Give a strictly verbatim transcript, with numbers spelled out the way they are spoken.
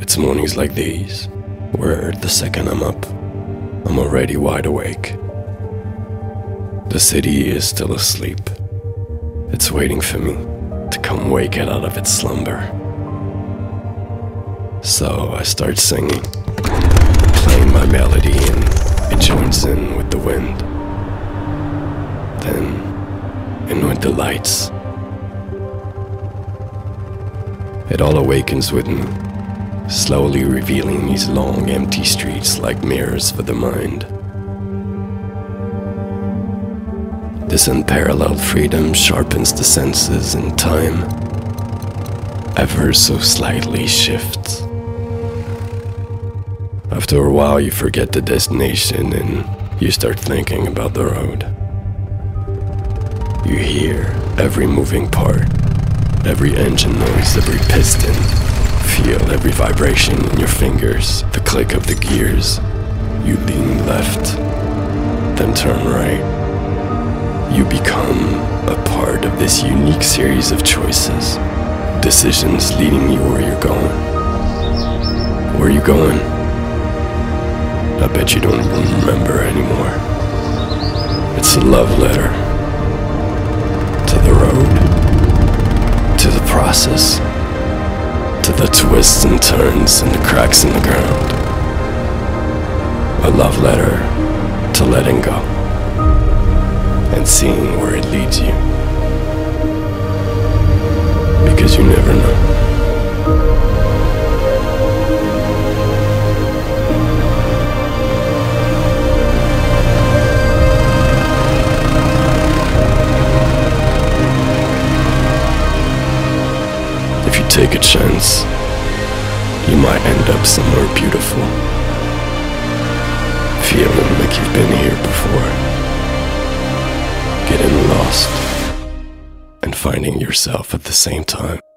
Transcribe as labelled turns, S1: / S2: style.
S1: It's mornings like these, where the second I'm up, I'm already wide awake. The city is still asleep. It's waiting for me to come wake it out of its slumber. So I start singing, playing my melody, and it joins in with the wind. Then, in with the lights. It all awakens with me, slowly revealing these long, empty streets like mirrors for the mind. This unparalleled freedom sharpens the senses, and time, ever so slightly, shifts. After a while, you forget the destination and you start thinking about the road. You hear every moving part, every engine noise, every piston. Feel every vibration in your fingers, the click of the gears. You lean left, then turn right. You become a part of this unique series of choices, decisions leading you where you're going. Where are you going? I bet you don't even remember anymore. It's a love letter to the road, to the process, to the twists and turns and the cracks in the ground. A love letter to letting go and seeing where it leads you. Because you never know. If you take a chance, you might end up somewhere beautiful, feeling like you've been here before, getting lost and finding yourself at the same time.